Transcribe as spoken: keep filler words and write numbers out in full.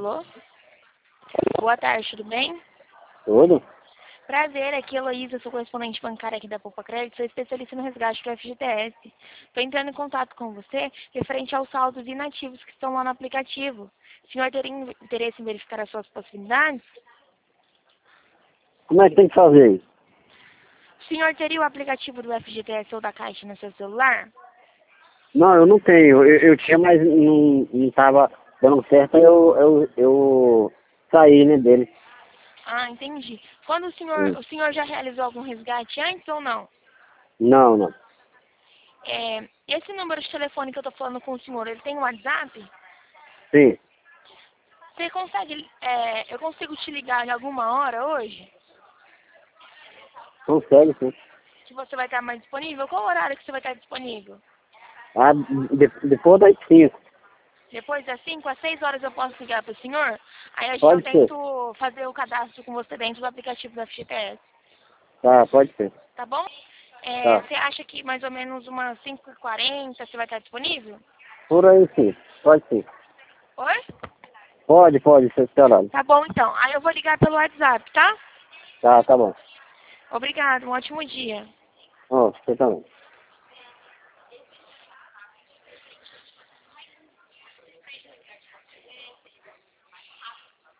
Alô? Boa tarde, tudo bem? Tudo? Prazer, aqui é Heloísa, sou correspondente bancária aqui da Poupa Crédito, sou especialista no resgate do F G T S. Estou entrando em contato com você referente aos saldos inativos que estão lá no aplicativo. O senhor teria interesse em verificar as suas possibilidades? Como é que tem que fazer isso? O senhor teria o aplicativo do F G T S ou da Caixa no seu celular? Não, eu não tenho. Eu, eu tinha, mas não estava dando certo, aí eu, eu, eu saí, né, dele. Ah, entendi. Quando o senhor, Hum. o senhor já realizou algum resgate antes ou não? Não, não. É, esse número de telefone que eu estou falando com o senhor, ele tem um WhatsApp? Sim, Você consegue, é, eu consigo te ligar em alguma hora hoje? consegue, sim. Que você vai estar mais disponível? Qual horário que você vai estar disponível? Ah, de, depois das cinco. Depois das cinco às seis horas eu posso ligar para o senhor? Aí eu já Pode ser. tento fazer o cadastro com você dentro do aplicativo do F G T S. Tá, pode ser. Tá bom? É, Tá. você acha que mais ou menos umas cinco e quarenta você vai estar disponível? Por aí sim. Pode sim. Oi? Pode, pode, ser horário. Tá bom então. Aí eu vou ligar pelo WhatsApp, tá? Tá, tá bom. Obrigado, um ótimo dia. Ó, você também.